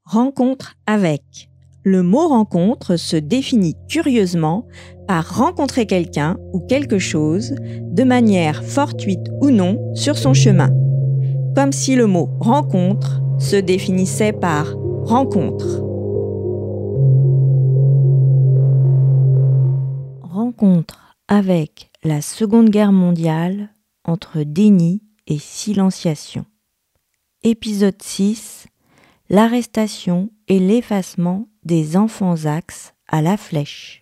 Rencontre avec. Le mot rencontre se définit curieusement par rencontrer quelqu'un ou quelque chose de manière fortuite ou non sur son chemin. Comme si le mot rencontre se définissait par rencontre. Rencontre avec la Seconde Guerre mondiale entre déni et silenciation. Épisode 6. L'arrestation et l'effacement des enfants Axe à la Flèche.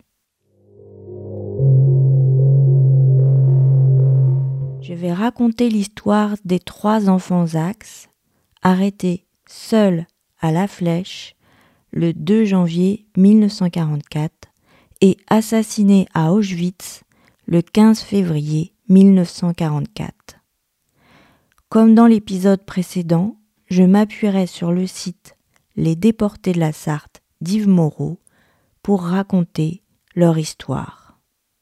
Je vais raconter l'histoire des 3 enfants Axe arrêtés seuls à la Flèche le 2 janvier 1944 et assassinés à Auschwitz le 15 février 1944. Comme dans l'épisode précédent, je m'appuierai sur le site Les Déportés de la Sarthe d'Yves Moreau pour raconter leur histoire.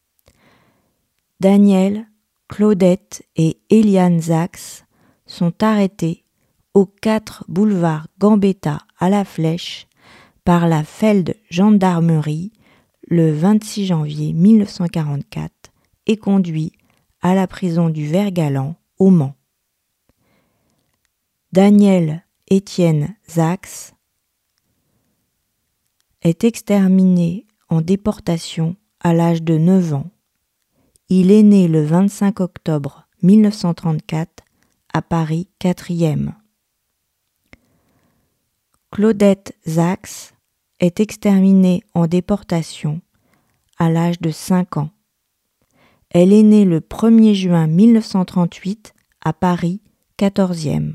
Daniel, Claudette et Eliane Axe sont arrêtés au 4 boulevard Gambetta à la Flèche par la Feld Gendarmerie le 26 janvier 1944 et conduits à la prison du Vert-Galant au Mans. Daniel Étienne Axe est exterminé en déportation à l'âge de 9 ans. Il est né le 25 octobre 1934 à Paris 4e. Claudette Axe est exterminée en déportation à l'âge de 5 ans. Elle est née le 1er juin 1938 à Paris 14e.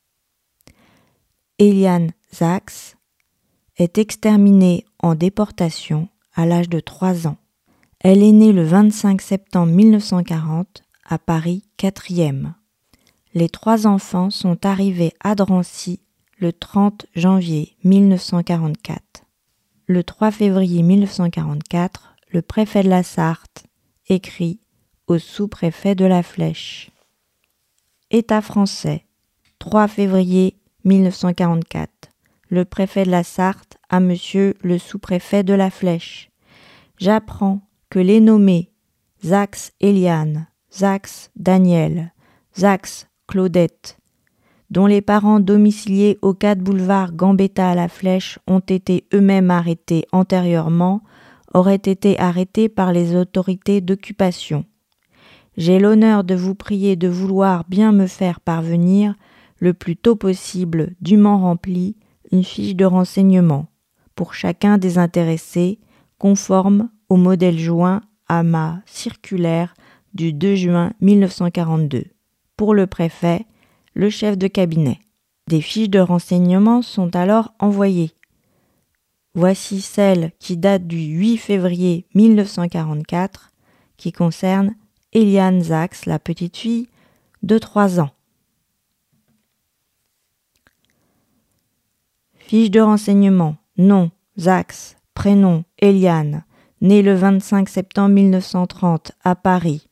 Eliane Axe est exterminée en déportation à l'âge de 3 ans. Elle est née le 25 septembre 1940 à Paris 4e. Les 3 enfants sont arrivés à Drancy le 30 janvier 1944. Le 3 février 1944, le préfet de la Sarthe écrit au sous-préfet de la Flèche. État français, 3 février 1944. Le préfet de la Sarthe à monsieur le sous-préfet de la Flèche. J'apprends que les nommés Axe Eliane, Axe Daniel, Axe Claudette, dont les parents domiciliés au 4 boulevard Gambetta à la Flèche ont été eux-mêmes arrêtés antérieurement, auraient été arrêtés par les autorités d'occupation. J'ai l'honneur de vous prier de vouloir bien me faire parvenir le plus tôt possible, dûment remplie, une fiche de renseignement pour chacun des intéressés, conforme au modèle joint à ma circulaire du 2 juin 1942. Pour le préfet, le chef de cabinet. Des fiches de renseignement sont alors envoyées. Voici celle qui date du 8 février 1944, qui concerne Eliane Axe, la petite fille de 3 ans. Fiche de renseignement, nom, Axe, prénom, Eliane, née le 25 septembre 1930 à Paris.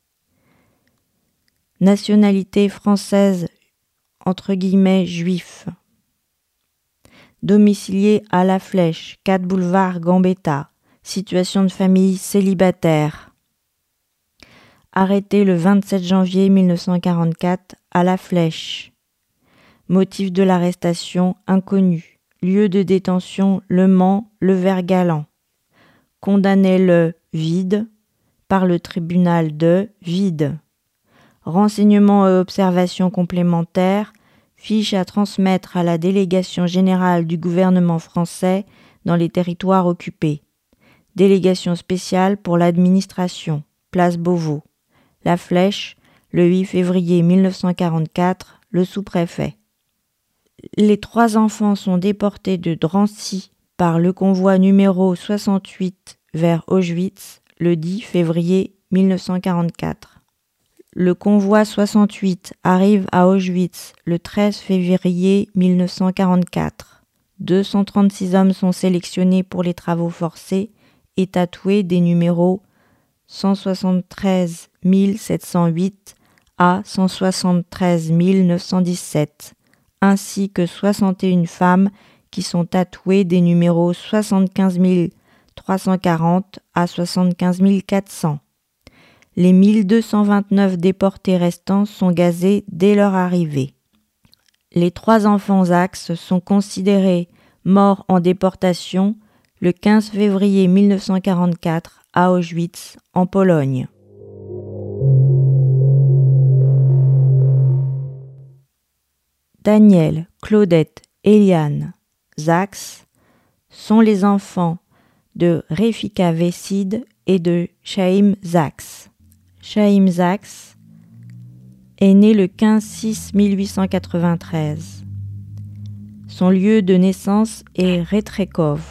Nationalité française, entre guillemets, juif. Domicilié à la Flèche, 4 boulevard Gambetta, situation de famille célibataire. Arrêté le 27 janvier 1944 à la Flèche. Motif de l'arrestation inconnu. Lieu de détention, Le Mans, le Vert-Galant. Condamné le vide par le tribunal de vide. Renseignements et observations complémentaires, fiche à transmettre à la délégation générale du gouvernement français dans les territoires occupés. Délégation spéciale pour l'administration, place Beauvau. La Flèche, le 8 février 1944, le sous-préfet. Les 3 enfants sont déportés de Drancy par le convoi numéro 68 vers Auschwitz le 10 février 1944. Le convoi 68 arrive à Auschwitz le 13 février 1944. 236 hommes sont sélectionnés pour les travaux forcés et tatoués des numéros 173 708 à 173 917. Ainsi que 61 femmes qui sont tatoués des numéros 75 340 à 75 400. Les 1229 déportés restants sont gazés dès leur arrivée. Les 3 enfants Zaks sont considérés morts en déportation le 15 février 1944 à Auschwitz, en Pologne. Daniel, Claudette, Eliane Zaks sont les enfants de Refika Vessid et de Chaim Zaks. Chaim Zaks est né le 15-6-1893. Son lieu de naissance est Retrekov.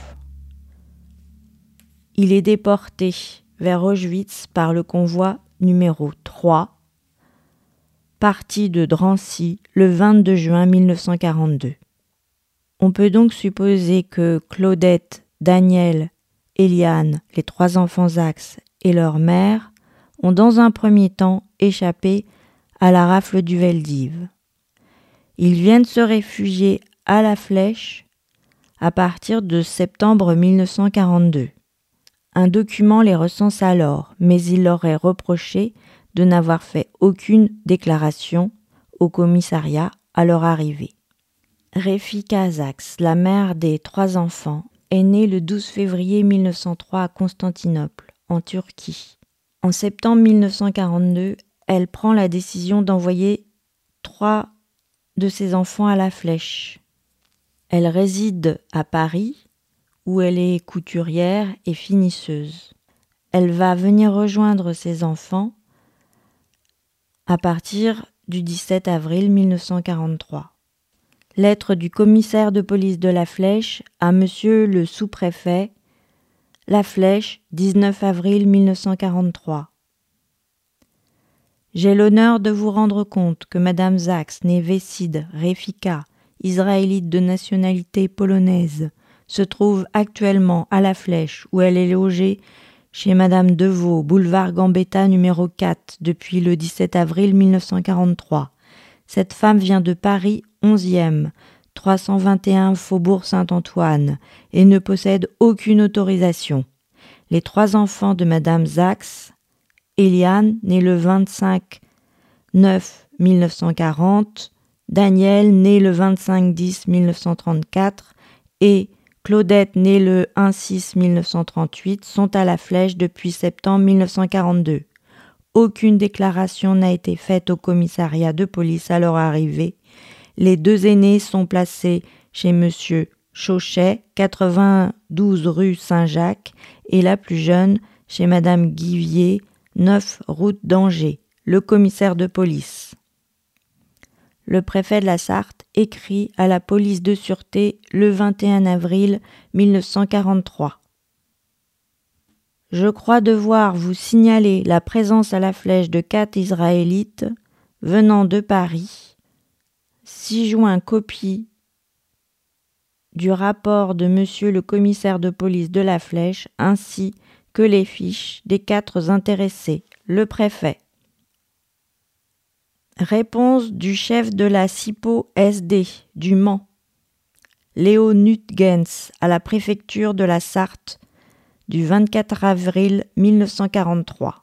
Il est déporté vers Auschwitz par le convoi numéro 3, parti de Drancy le 22 juin 1942. On peut donc supposer que Claudette, Daniel, Eliane, les 3 enfants Zaks et leur mère ont dans un premier temps échappé à la rafle du Veldiv. Ils viennent se réfugier à la Flèche à partir de septembre 1942. Un document les recense alors, mais il leur est reproché de n'avoir fait aucune déclaration au commissariat à leur arrivée. Refika Zaks, la mère des 3 enfants, est née le 12 février 1903 à Constantinople, en Turquie. En septembre 1942, elle prend la décision d'envoyer 3 de ses enfants à la Flèche. Elle réside à Paris, où elle est couturière et finisseuse. Elle va venir rejoindre ses enfants à partir du 17 avril 1943. Lettre du commissaire de police de la Flèche à monsieur le sous-préfet, La Flèche, 19 avril 1943. J'ai l'honneur de vous rendre compte que Madame Zaks, née Vessid Refika, israélite de nationalité polonaise, se trouve actuellement à La Flèche où elle est logée chez Madame Deveau, boulevard Gambetta numéro 4 depuis le 17 avril 1943. Cette femme vient de Paris 11e, 321 Faubourg Saint-Antoine et ne possède aucune autorisation. Les 3 enfants de Madame Zaks, Eliane, née le 25-9-1940, Daniel, né le 25-10-1934 et Claudette, née le 1-6-1938, sont à la Flèche depuis septembre 1942. Aucune déclaration n'a été faite au commissariat de police à leur arrivée. Les 2 aînés sont placés chez monsieur Chauchet, 92 rue Saint-Jacques, et la plus jeune chez madame Guivier, 9 route d'Angers, le commissaire de police. Le préfet de la Sarthe écrit à la police de sûreté le 21 avril 1943. Je crois devoir vous signaler la présence à la Flèche de 4 Israélites venant de Paris. 6 juin copie du rapport de monsieur le commissaire de police de la Flèche ainsi que les fiches des 4 intéressés. Le préfet. Réponse du chef de la SIPO SD du Mans, Léo Nutgens, à la préfecture de la Sarthe du 24 avril 1943.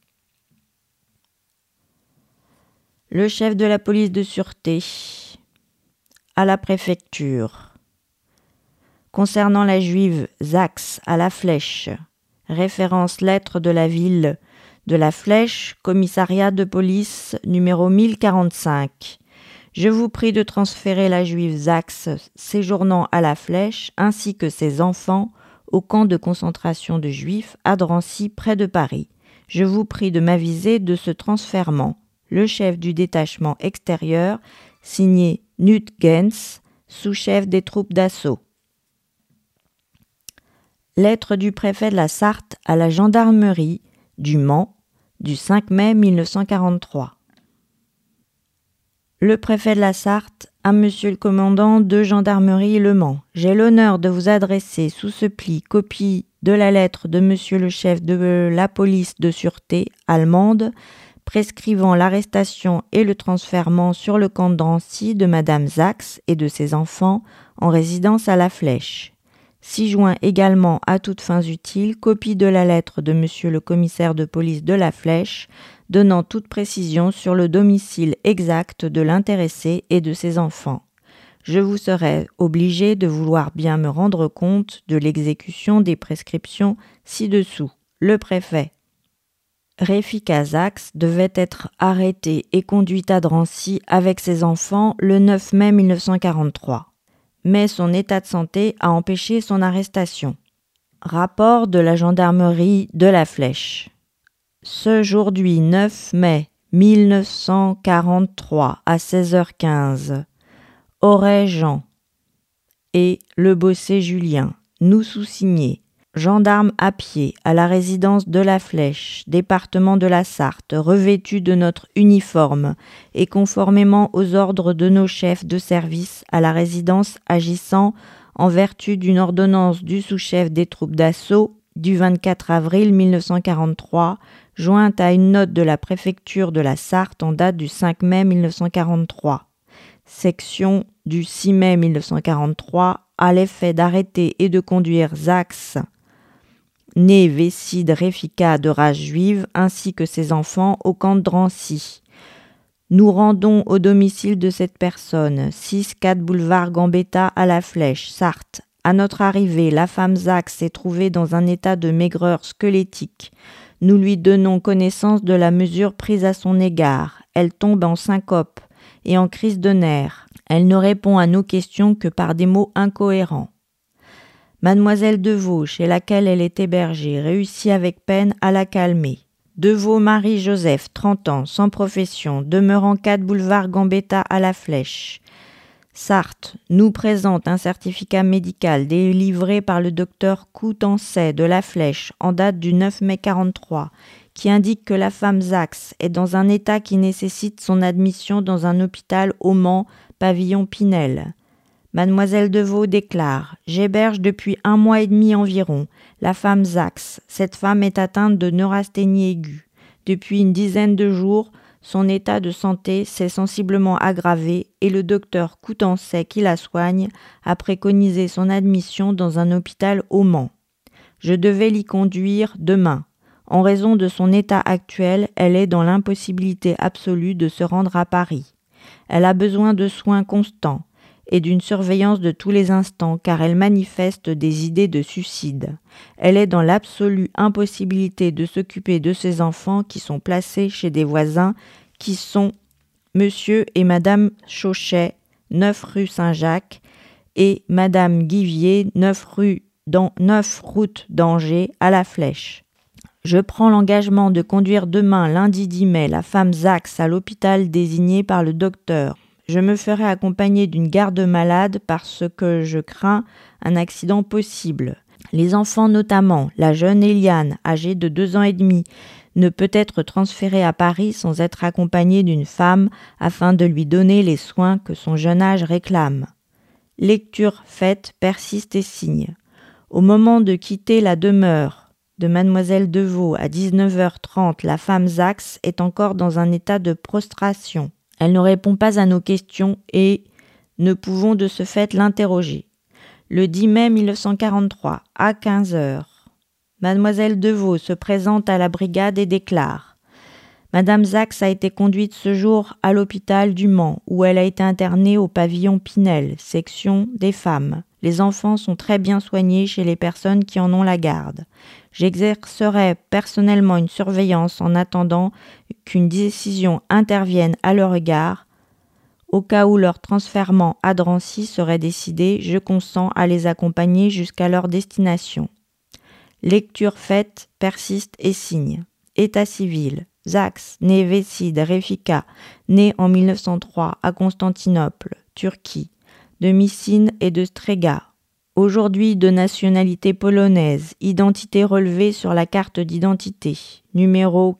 Le chef de la police de sûreté à la préfecture. Concernant la juive Zaks à la Flèche, référence lettre de la ville de la Flèche, commissariat de police numéro 1045. Je vous prie de transférer la juive Zaks séjournant à la Flèche ainsi que ses enfants au camp de concentration de juifs à Drancy près de Paris. Je vous prie de m'aviser de ce transfèrement. Le chef du détachement extérieur, signé Nutgens, sous-chef des troupes d'assaut. Lettre du préfet de la Sarthe à la gendarmerie du Mans du 5 mai 1943. Le préfet de la Sarthe à monsieur le commandant de gendarmerie Le Mans. J'ai l'honneur de vous adresser sous ce pli copie de la lettre de monsieur le chef de la police de sûreté allemande prescrivant l'arrestation et le transfèrement sur le camp de Drancy de madame Zaks et de ses enfants en résidence à La Flèche. 6 juin également à toutes fins utiles, copie de la lettre de monsieur le commissaire de police de La Flèche, donnant toute précision sur le domicile exact de l'intéressé et de ses enfants. Je vous serai obligé de vouloir bien me rendre compte de l'exécution des prescriptions ci-dessous. Le préfet. Réfika Zax devait être arrêtée et conduite à Drancy avec ses enfants le 9 mai 1943. Mais son état de santé a empêché son arrestation. Rapport de la gendarmerie de La Flèche. Ce jour-là, 9 mai 1943 à 16h15, Auray Jean et Le Bossé Julien, nous sous-signés, gendarmes à pied à la résidence de La Flèche, département de la Sarthe, revêtus de notre uniforme et conformément aux ordres de nos chefs de service à la résidence agissant en vertu d'une ordonnance du sous-chef des troupes d'assaut du 24 avril 1943, jointe à une note de la préfecture de la Sarthe en date du 5 mai 1943. Section du 6 mai 1943 à l'effet d'arrêter et de conduire Zax, né Vesside Réfika de race juive, ainsi que ses enfants au camp de Drancy. Nous rendons au domicile de cette personne, 6-4 boulevard Gambetta à La Flèche, Sarthe. À notre arrivée, la femme Zax s'est trouvée dans un état de maigreur squelettique. Nous lui donnons connaissance de la mesure prise à son égard. Elle tombe en syncope et en crise de nerfs. Elle ne répond à nos questions que par des mots incohérents. Mademoiselle Deveau, chez laquelle elle est hébergée, réussit avec peine à la calmer. Deveau Marie-Joseph, 30 ans, sans profession, demeurant 4 boulevard Gambetta à La Flèche. Sarthe nous présente un certificat médical délivré par le docteur Coutancet de La Flèche en date du 9 mai 43, qui indique que la femme Zax est dans un état qui nécessite son admission dans un hôpital au Mans, pavillon Pinel. Mademoiselle Deveau déclare « J'héberge depuis 1 mois et demi environ la femme Zax. Cette femme est atteinte de neurasthénie aiguë. Depuis une dizaine de jours, son état de santé s'est sensiblement aggravé et le docteur Coutancet qui la soigne a préconisé son admission dans un hôpital au Mans. Je devais l'y conduire demain. En raison de son état actuel, elle est dans l'impossibilité absolue de se rendre à Paris. Elle a besoin de soins constants et d'une surveillance de tous les instants car elle manifeste des idées de suicide. Elle est dans l'absolue impossibilité de s'occuper de ses enfants qui sont placés chez des voisins qui sont Monsieur et Madame Chauchet, 9 rue Saint-Jacques, et Madame Guivier, 9 route d'Angers, à La Flèche. Je prends l'engagement de conduire demain, lundi 10 mai, la femme Zax à l'hôpital désigné par le docteur. Je me ferai accompagner d'une garde malade parce que je crains un accident possible. Les enfants notamment, la jeune Eliane, âgée de 2 ans et demi, ne peut être transférée à Paris sans être accompagnée d'une femme afin de lui donner les soins que son jeune âge réclame. Lecture faite, persiste et signe. Au moment de quitter la demeure de Mademoiselle Deveau à 19h30, la femme Zax est encore dans un état de prostration. Elle ne répond pas à nos questions et ne pouvons de ce fait l'interroger. Le 10 mai 1943, à 15h, Mademoiselle Deveau se présente à la brigade et déclare « Madame Zax a été conduite ce jour à l'hôpital du Mans, où elle a été internée au pavillon Pinel, section des femmes. Les enfants sont très bien soignés chez les personnes qui en ont la garde. J'exercerai personnellement une surveillance en attendant qu'une décision intervienne à leur égard. Au cas où leur transfèrement à Drancy serait décidé, je consens à les accompagner jusqu'à leur destination. » Lecture faite, persiste et signe. État civil. Zax, né Vesside Réfika, né en 1903 à Constantinople, Turquie, de Messine et de Strega. Aujourd'hui de nationalité polonaise, identité relevée sur la carte d'identité, numéro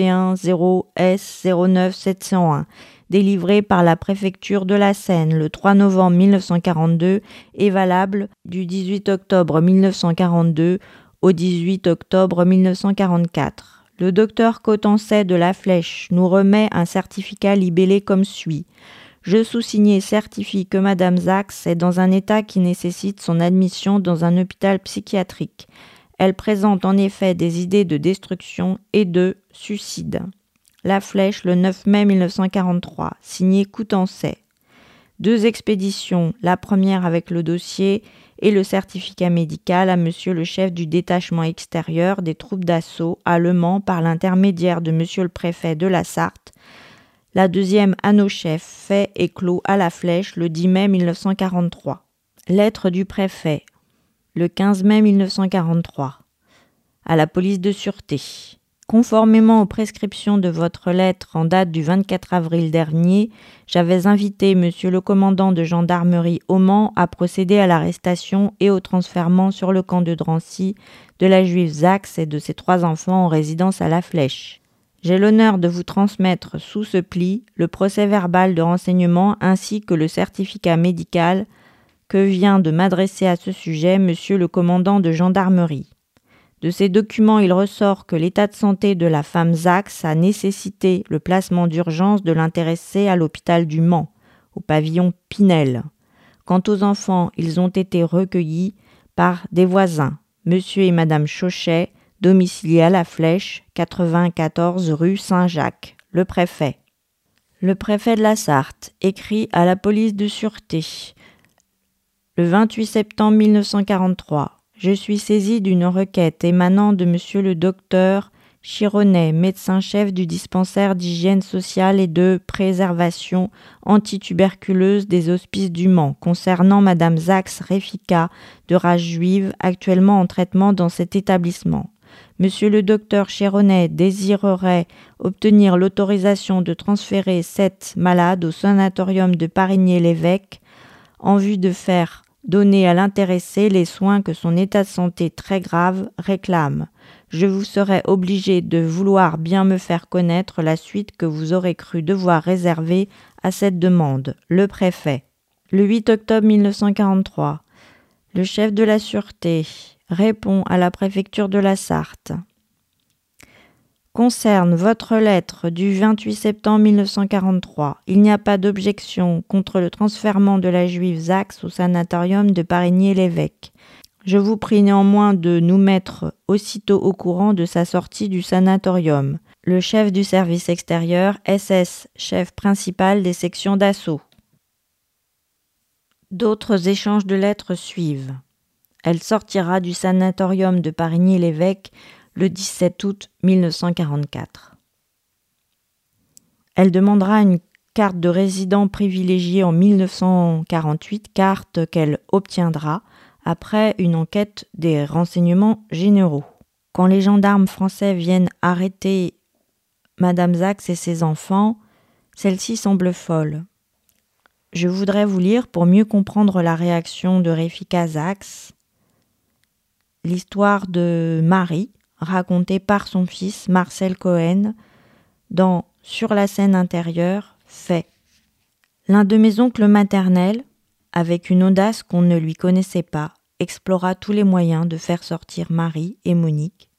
410S09701, délivré par la préfecture de la Seine le 3 novembre 1942 et valable du 18 octobre 1942 au 18 octobre 1944. Le docteur Coutancet de La Flèche nous remet un certificat libellé comme suit. Je sous-signé certifie que Madame Sachs est dans un état qui nécessite son admission dans un hôpital psychiatrique. Elle présente en effet des idées de destruction et de suicide. La Flèche, le 9 mai 1943, signé Coutançais. 2 expéditions, la première avec le dossier et le certificat médical à monsieur le chef du détachement extérieur des troupes d'assaut à Le Mans par l'intermédiaire de monsieur le préfet de la Sarthe. La deuxième à nos chefs, fait et clos à la Flèche le 10 mai 1943. Lettre du préfet, le 15 mai 1943, à la police de sûreté. Conformément aux prescriptions de votre lettre en date du 24 avril dernier, j'avais invité monsieur le commandant de gendarmerie au Mans à procéder à l'arrestation et au transfèrement sur le camp de Drancy de la juive Sachs et de ses 3 enfants en résidence à la Flèche. J'ai l'honneur de vous transmettre sous ce pli le procès-verbal de renseignement ainsi que le certificat médical que vient de m'adresser à ce sujet monsieur le commandant de gendarmerie. De ces documents, il ressort que l'état de santé de la femme Sachs a nécessité le placement d'urgence de l'intéressée à l'hôpital du Mans, au pavillon Pinel. Quant aux enfants, ils ont été recueillis par des voisins, monsieur et madame Chauchet, domiciliés à la Flèche, 94 rue Saint-Jacques, le préfet. Le préfet de la Sarthe écrit à la police de sûreté le 28 septembre 1943. Je suis saisi d'une requête émanant de monsieur le docteur Chironnet, médecin-chef du dispensaire d'hygiène sociale et de préservation antituberculeuse des hospices du Mans, concernant madame Sachs Refika de race juive, actuellement en traitement dans cet établissement. Monsieur le docteur Chironnet désirerait obtenir l'autorisation de transférer cette malade au sanatorium de Parigny-l'Évêque en vue de faire donner à l'intéressé les soins que son état de santé très grave réclame. Je vous serai obligé de vouloir bien me faire connaître la suite que vous aurez cru devoir réserver à cette demande. Le préfet. Le 8 octobre 1943, le chef de la sûreté répond à la préfecture de la Sarthe. Concerne votre lettre du 28 septembre 1943, il n'y a pas d'objection contre le transfèrement de la juive Sachs au sanatorium de Parigny-l'Évêque. Je vous prie néanmoins de nous mettre aussitôt au courant de sa sortie du sanatorium. Le chef du service extérieur, SS, chef principal des sections d'assaut. D'autres échanges de lettres suivent. Elle sortira du sanatorium de Parigny-l'Évêque le 17 août 1944. Elle demandera une carte de résident privilégiée en 1948, carte qu'elle obtiendra après une enquête des renseignements généraux. Quand les gendarmes français viennent arrêter Madame Sachs et ses enfants, celle-ci semble folle. Je voudrais vous lire, pour mieux comprendre la réaction de Refika Sachs, l'histoire de Marie, racontée par son fils Marcel Cohen dans Sur la scène intérieure, fait. L'un de mes oncles maternels, avec une audace qu'on ne lui connaissait pas, explora tous les moyens de faire sortir Marie et Monique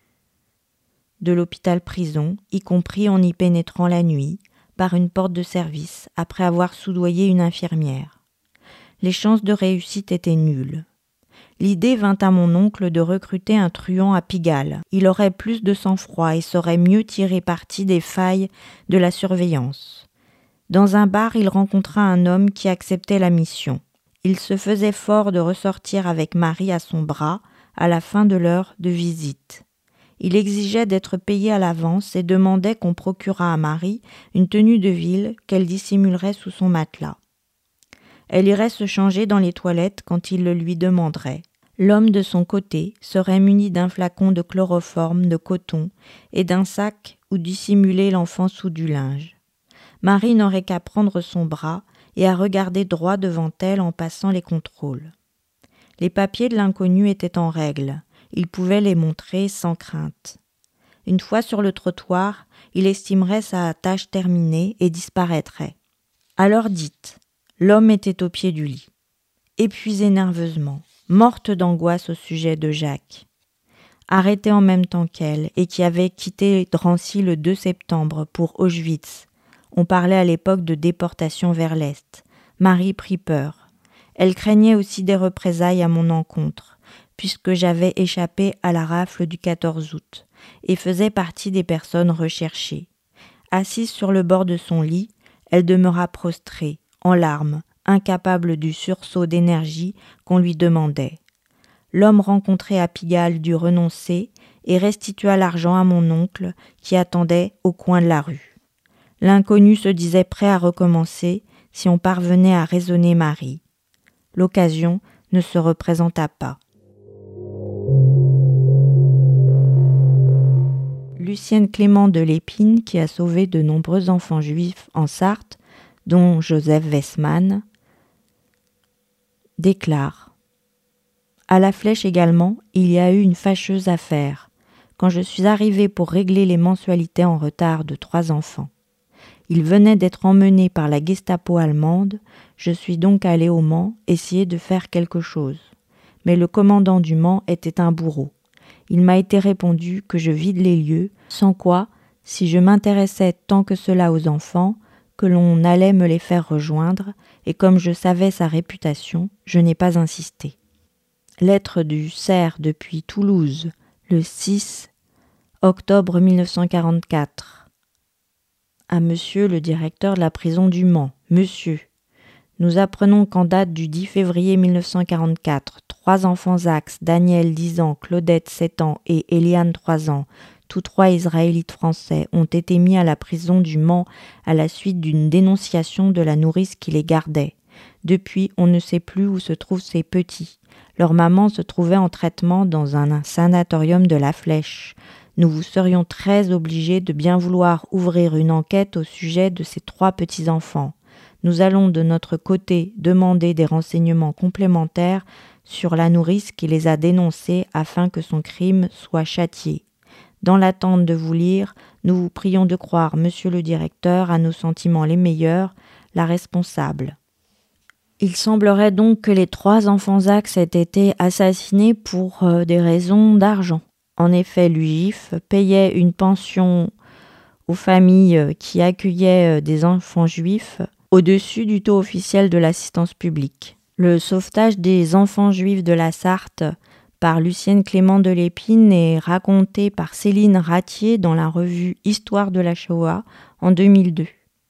de l'hôpital-prison, y compris en y pénétrant la nuit, par une porte de service, après avoir soudoyé une infirmière. Les chances de réussite étaient nulles. L'idée vint à mon oncle de recruter un truand à Pigalle. Il aurait plus de sang-froid et saurait mieux tirer parti des failles de la surveillance. Dans un bar, il rencontra un homme qui acceptait la mission. Il se faisait fort de ressortir avec Marie à son bras à la fin de l'heure de visite. Il exigeait d'être payé à l'avance et demandait qu'on procurât à Marie une tenue de ville qu'elle dissimulerait sous son matelas. Elle irait se changer dans les toilettes quand il le lui demanderait. L'homme, de son côté, serait muni d'un flacon de chloroforme de coton et d'un sac où dissimuler l'enfant sous du linge. Marie n'aurait qu'à prendre son bras et à regarder droit devant elle en passant les contrôles. Les papiers de l'inconnu étaient en règle. Il pouvait les montrer sans crainte. Une fois sur le trottoir, il estimerait sa tâche terminée et disparaîtrait. À l'heure dite, l'homme était au pied du lit, épuisé nerveusement, morte d'angoisse au sujet de Jacques, arrêté en même temps qu'elle et qui avait quitté Drancy le 2 septembre pour Auschwitz, On parlait à l'époque de déportation vers l'Est. Marie prit peur. Elle craignait aussi des représailles à mon encontre, puisque j'avais échappé à la rafle du 14 août et faisais partie des personnes recherchées. Assise sur le bord de son lit, elle demeura prostrée, en larmes, incapable du sursaut d'énergie qu'on lui demandait. L'homme rencontré à Pigalle dut renoncer et restitua l'argent à mon oncle qui attendait au coin de la rue. L'inconnu se disait prêt à recommencer si on parvenait à raisonner Marie. L'occasion ne se représenta pas. Lucienne Clément de Lépine, qui a sauvé de nombreux enfants juifs en Sarthe, dont Joseph Wessmann, déclare « À la Flèche également, il y a eu une fâcheuse affaire, quand je suis arrivée pour régler les mensualités en retard de 3 enfants. Ils venaient d'être emmenés par la Gestapo allemande, je suis donc allée au Mans essayer de faire quelque chose. Mais le commandant du Mans était un bourreau. Il m'a été répondu que je vide les lieux, sans quoi, si je m'intéressais tant que cela aux enfants, que l'on allait me les faire rejoindre, et comme je savais sa réputation, je n'ai pas insisté. » Lettre du Cerf depuis Toulouse, le 6 octobre 1944. À monsieur le directeur de la prison du Mans. Monsieur, nous apprenons qu'en date du 10 février 1944, 3 enfants Zax, Daniel 10 ans, Claudette 7 ans et Eliane 3 ans, tous 3 Israélites français, ont été mis à la prison du Mans à la suite d'une dénonciation de la nourrice qui les gardait. Depuis, on ne sait plus où se trouvent ces petits. Leur maman se trouvait en traitement dans un sanatorium de la Flèche. Nous vous serions très obligés de bien vouloir ouvrir une enquête au sujet de ces 3 petits-enfants. Nous allons de notre côté demander des renseignements complémentaires sur la nourrice qui les a dénoncés afin que son crime soit châtié. Dans l'attente de vous lire, nous vous prions de croire, monsieur le directeur, à nos sentiments les meilleurs, la responsable. Il semblerait donc que les 3 enfants Zax aient été assassinés pour des raisons d'argent. En effet, l'UJIF payait une pension aux familles qui accueillaient des enfants juifs au-dessus du taux officiel de l'assistance publique. Le sauvetage des enfants juifs de la Sarthe par Lucienne Clément de Lépine est raconté par Céline Ratier dans la revue Histoire de la Shoah en 2002.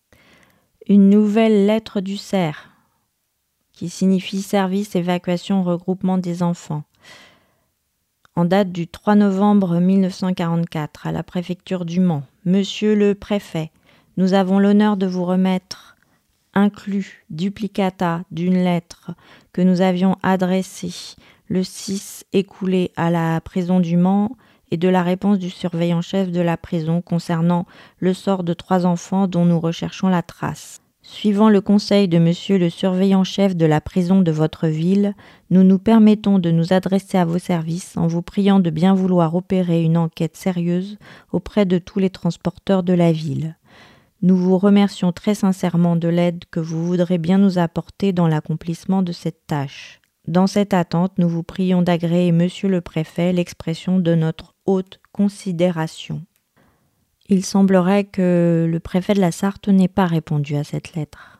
Une nouvelle lettre du Cerf, qui signifie service, évacuation, regroupement des enfants. En date du 3 novembre 1944, à la préfecture du Mans. Monsieur le préfet, nous avons l'honneur de vous remettre inclus duplicata d'une lettre que nous avions adressée le 6 écoulé à la prison du Mans et de la réponse du surveillant-chef de la prison concernant le sort de 3 enfants dont nous recherchons la trace. Suivant le conseil de monsieur le surveillant-chef de la prison de votre ville, nous nous permettons de nous adresser à vos services en vous priant de bien vouloir opérer une enquête sérieuse auprès de tous les transporteurs de la ville. Nous vous remercions très sincèrement de l'aide que vous voudrez bien nous apporter dans l'accomplissement de cette tâche. Dans cette attente, nous vous prions d'agréer, monsieur le préfet, l'expression de notre haute considération. Il semblerait que le préfet de la Sarthe n'ait pas répondu à cette lettre.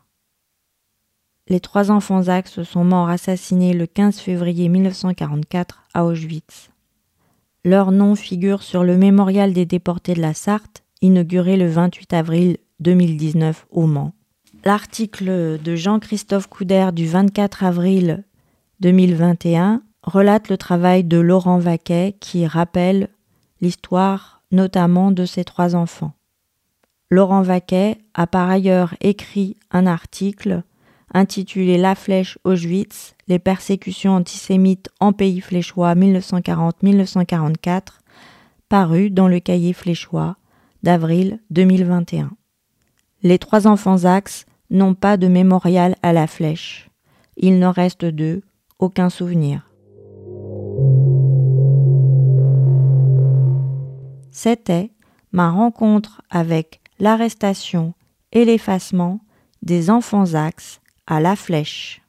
Les 3 enfants Zax sont morts assassinés le 15 février 1944 à Auschwitz. Leur nom figure sur le mémorial des déportés de la Sarthe, inauguré le 28 avril 2019 au Mans. L'article de Jean-Christophe Couder du 24 avril 2021 relate le travail de Laurent Vaquet qui rappelle l'histoire notamment de ces 3 enfants. Laurent Vaquet a par ailleurs écrit un article intitulé « La Flèche Auschwitz, les persécutions antisémites en pays fléchois 1940-1944 » paru dans le Cahier fléchois d'avril 2021. Les 3 enfants Zax n'ont pas de mémorial à la Flèche. Il n'en reste d'eux aucun souvenir. C'était ma rencontre avec l'arrestation et l'effacement des enfants Zax à la Flèche.